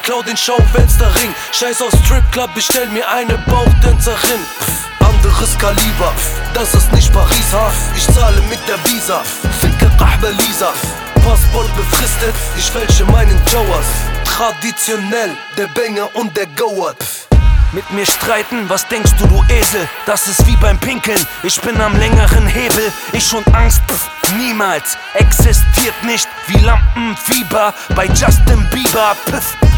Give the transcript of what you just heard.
Klau den Schaufensterring, scheiß auf Stripclub, bestell mir eine Bauchtänzerin. Anderes Kaliber, das ist nicht Paris, ha? Ich zahle mit der Visa, ficke Rahbe Lisa. Passport befristet, ich fälsche meinen Jawas. Traditionell, der Banger und der Goat. Mit mir streiten, was denkst du, du Esel? Das ist wie beim Pinkeln, ich bin am längeren Hebel. Ich und Angst, niemals, existiert nicht wie Lampenfieber bei Justin Bieber.